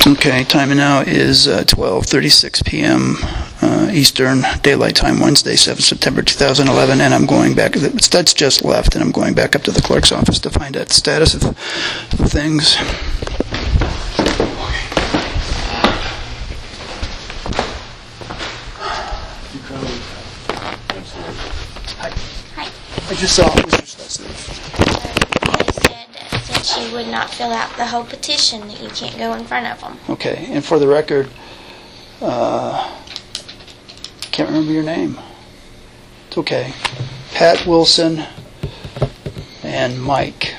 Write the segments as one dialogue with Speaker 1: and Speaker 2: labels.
Speaker 1: Okay, time now is 12:36 p.m. Eastern Daylight Time, Wednesday, 7 September 2011, and I'm going back. That's just left, and I'm going back up to the clerk's office to find out the status of things. I just saw Mr. Stutzler.
Speaker 2: They said since you would not fill out the whole petition that you can't go in front of them.
Speaker 1: Okay, and for the record, can't remember your name. It's okay. Pat Wilson and Mike.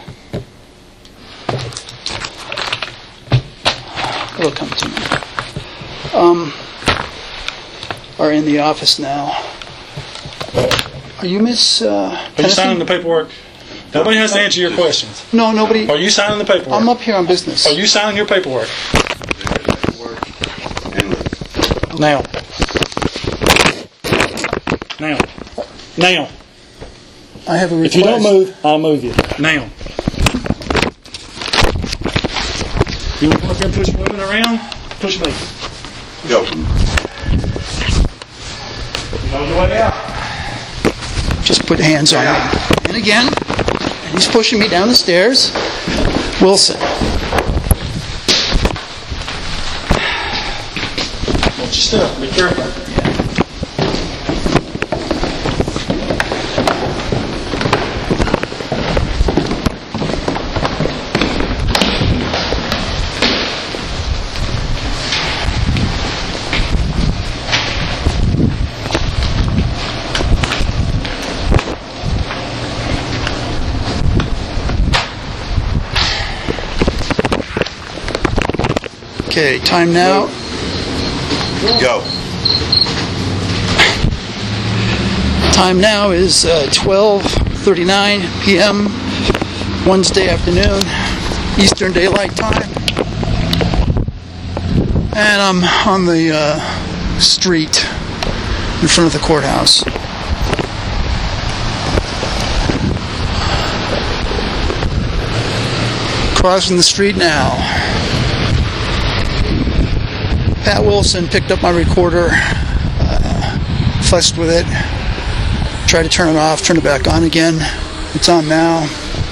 Speaker 1: It'll come to me. Are in the office now. Are you Miss
Speaker 3: Are you signing the paperwork? Nobody has to answer your questions.
Speaker 1: No, nobody.
Speaker 3: Are you signing the paperwork?
Speaker 1: I'm up here on business.
Speaker 3: Are you signing your paperwork? Now. Now.
Speaker 1: I have a request.
Speaker 3: If you don't move, I'll move you. Now. You want to come up here and push women around? Push me.
Speaker 4: Go.
Speaker 3: On your way out.
Speaker 1: Just put hands on me. And again, and he's pushing me down the stairs. Wilson.
Speaker 3: Watch your step. Be careful.
Speaker 1: Okay, time now.
Speaker 4: Go.
Speaker 1: Time now is 12:39 p.m. Wednesday afternoon, Eastern Daylight Time. And I'm on the street in front of the courthouse. Crossing the street now. Pat Wilson picked up my recorder, fussed with it, tried to turn it off, turn it back on again. It's on now.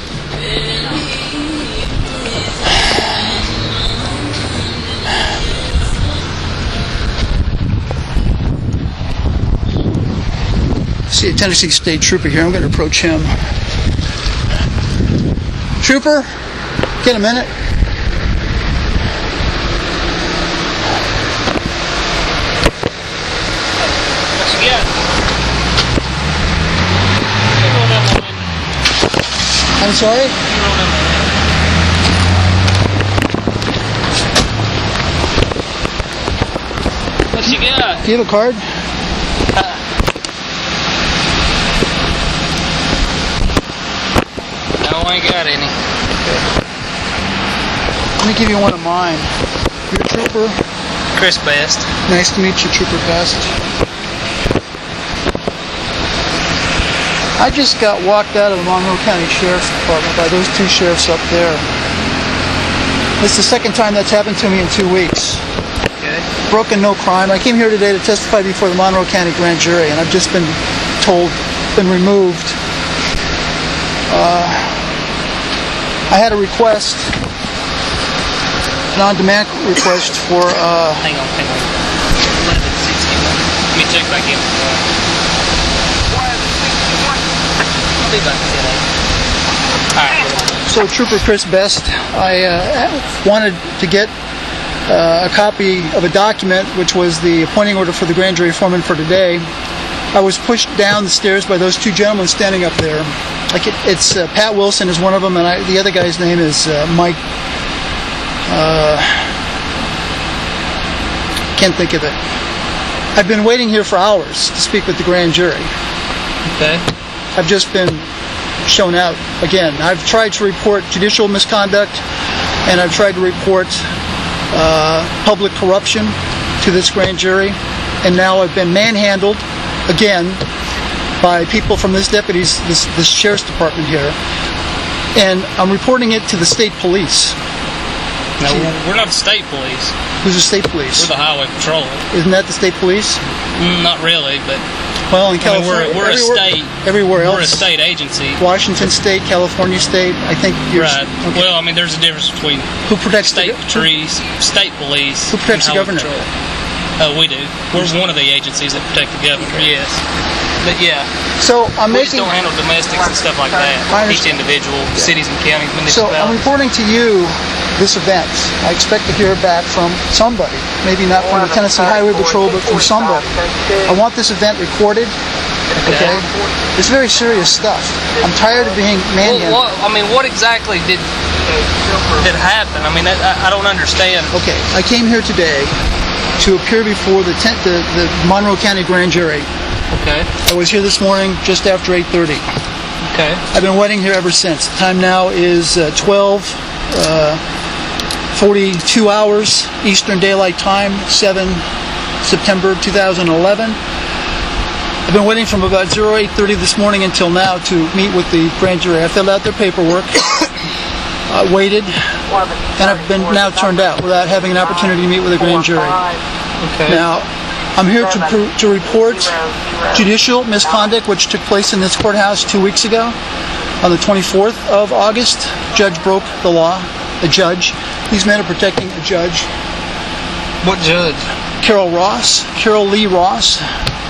Speaker 1: See a Tennessee State Trooper here. I'm going to approach him. Trooper, get a minute. I'm sorry?
Speaker 5: What you got?
Speaker 1: Do you have a card?
Speaker 5: No, I ain't got any.
Speaker 1: Let me give you one of mine. You're a trooper?
Speaker 5: Chris Best.
Speaker 1: Nice to meet you, Trooper Best. I just got walked out of the Monroe County Sheriff's Department by those two sheriffs up there. It's the second time that's happened to me in 2 weeks.
Speaker 5: Okay.
Speaker 1: Broken no crime. I came here today to testify before the Monroe County Grand Jury, and I've just been told, been removed. I had a request, an on-demand request for...
Speaker 5: Hang on. 1161. Let me check back in. I'll be back in 10. Alright.
Speaker 1: So, Trooper Chris Best, I wanted to get a copy of a document, which was the appointing order for the grand jury foreman for today. I was pushed down the stairs by those two gentlemen standing up there. It's Pat Wilson is one of them, and the other guy's name is Mike. Can't think of it. I've been waiting here for hours to speak with the grand jury.
Speaker 5: Okay.
Speaker 1: I've just been shown out again. I've tried to report judicial misconduct, and I've tried to report public corruption to this grand jury, and now I've been manhandled again by people from this sheriff's department here, and I'm reporting it to the state police.
Speaker 5: No, we're not the state police.
Speaker 1: Who's the state police?
Speaker 5: We're the highway patrol.
Speaker 1: Isn't that the state police?
Speaker 5: Not really, but
Speaker 1: Well, in
Speaker 5: I mean,
Speaker 1: California,
Speaker 5: we're a state.
Speaker 1: Everywhere else.
Speaker 5: We're a state agency.
Speaker 1: Washington State, California State. I think you're
Speaker 5: Right.
Speaker 1: okay.
Speaker 5: Well, I mean, there's a difference between
Speaker 1: Who protects
Speaker 5: state
Speaker 1: the
Speaker 5: trees, state police.
Speaker 1: Who protects
Speaker 5: and
Speaker 1: the
Speaker 5: highway
Speaker 1: governor?
Speaker 5: patrol. We do. We're one of the agencies that protect the governor. Yes. But yeah,
Speaker 1: So I'm
Speaker 5: we just
Speaker 1: making.
Speaker 5: don't handle domestics and stuff like
Speaker 1: I
Speaker 5: that. Each
Speaker 1: understand.
Speaker 5: individual, cities and counties,
Speaker 1: So I'm
Speaker 5: municipalities.
Speaker 1: reporting to you this event. I expect to hear back from somebody. Maybe not from the Tennessee Highway Patrol, but from somebody. I want this event recorded. Okay. It's very serious stuff. I'm tired of being manhandled.
Speaker 5: What exactly did happen? I mean, I don't understand.
Speaker 1: Okay, I came here today to appear before the Monroe County Grand Jury.
Speaker 5: Okay.
Speaker 1: I was here this morning just after 8:30.
Speaker 5: Okay.
Speaker 1: I've been waiting here ever since. The time now is 12:42 hours Eastern Daylight Time, 7 September 2011. I've been waiting from about 08:30 this morning until now to meet with the grand jury. I filled out their paperwork, waited, and I've been now turned out without having an opportunity to meet with the grand jury.
Speaker 5: Okay.
Speaker 1: Now, I'm here to report judicial misconduct which took place in this courthouse 2 weeks ago. On the 24th of August, judge broke the law. A judge. These men are protecting a judge.
Speaker 5: What judge?
Speaker 1: Carol Lee Ross.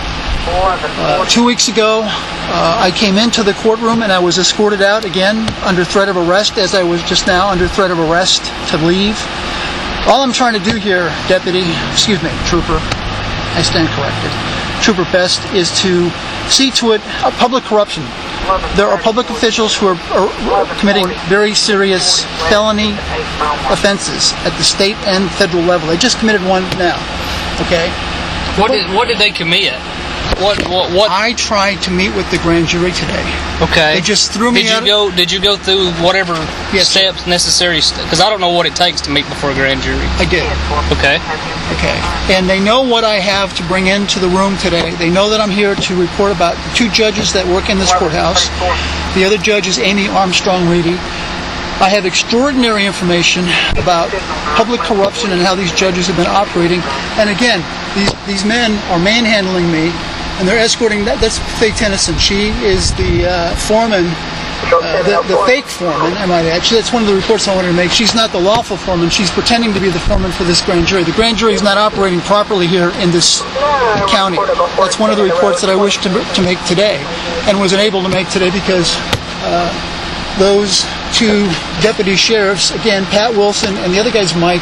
Speaker 1: 2 weeks ago, I came into the courtroom and I was escorted out again under threat of arrest, as I was just now under threat of arrest to leave. All I'm trying to do here, Trooper, I stand corrected, Trooper Best, is to see to it public corruption. There are public officials who are committing very serious felony offenses at the state and federal level. They just committed one now. Okay.
Speaker 5: What did they commit? What?
Speaker 1: I tried to meet with the grand jury today.
Speaker 5: Okay.
Speaker 1: They just threw me out.
Speaker 5: Did you go through whatever
Speaker 1: Yes, sir.
Speaker 5: steps necessary? Because I don't know what it takes to meet before a grand jury.
Speaker 1: I did.
Speaker 5: Okay.
Speaker 1: Okay. And they know what I have to bring into the room today. They know that I'm here to report about the two judges that work in this courthouse. The other judge is Amy Armstrong Reedy. I have extraordinary information about public corruption and how these judges have been operating. And again, these men are manhandling me, and they're escorting. That's Faye Tennyson. She is the foreman, the fake foreman, I might add. That's one of the reports I wanted to make. She's not the lawful foreman. She's pretending to be the foreman for this grand jury. The grand jury is not operating properly here in this county. That's one of the reports that I wish to make today, and was unable to make today because those two deputy sheriffs, again, Pat Wilson, and the other guy's Mike.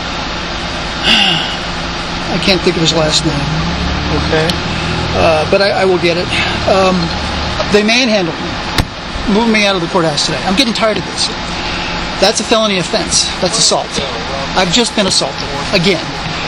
Speaker 1: I can't think of his last name.
Speaker 5: Okay.
Speaker 1: But I will get it. They manhandled me, moved me out of the courthouse today. I'm getting tired of this. That's a felony offense. That's assault. I've just been assaulted again.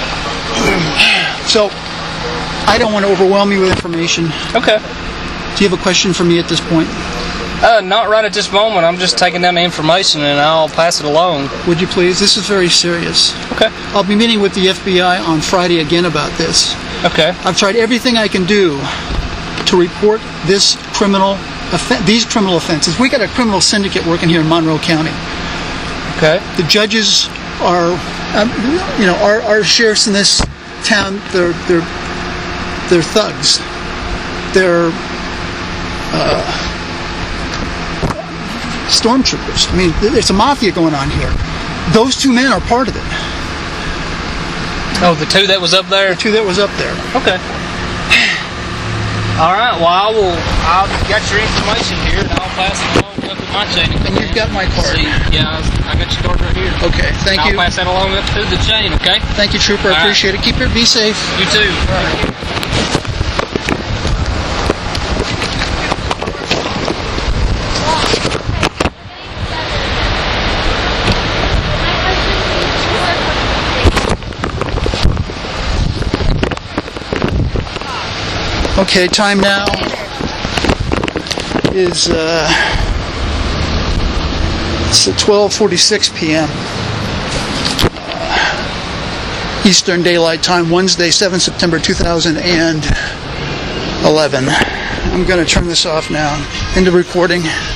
Speaker 1: So I don't want to overwhelm you with information.
Speaker 5: Okay.
Speaker 1: Do you have a question for me at this point?
Speaker 5: Not right at this moment. I'm just taking down the information and I'll pass it along.
Speaker 1: Would you please? This is very serious.
Speaker 5: Okay.
Speaker 1: I'll be meeting with the FBI on Friday again about this.
Speaker 5: Okay.
Speaker 1: I've tried everything I can do to report these criminal offenses. We got a criminal syndicate working here in Monroe County.
Speaker 5: Okay.
Speaker 1: The judges are, our sheriffs in this town. They're thugs. They're stormtroopers. I mean, there's a mafia going on here. Those two men are part of it.
Speaker 5: Oh, the two that was up there?
Speaker 1: The two that was up there.
Speaker 5: Okay. All right. Well, I'll got your information here, and I'll pass it along up to my chain.
Speaker 1: And you've got my card.
Speaker 5: Yeah, I got your card right here.
Speaker 1: Okay, thank you.
Speaker 5: I'll pass that along up through the chain, okay?
Speaker 1: Thank you, Trooper. I appreciate it. Keep it. Be safe.
Speaker 5: You too.
Speaker 1: Okay, time now is it's 12:46 p.m. Eastern Daylight Time, Wednesday, 7 September 2011. I'm going to turn this off now. Into recording.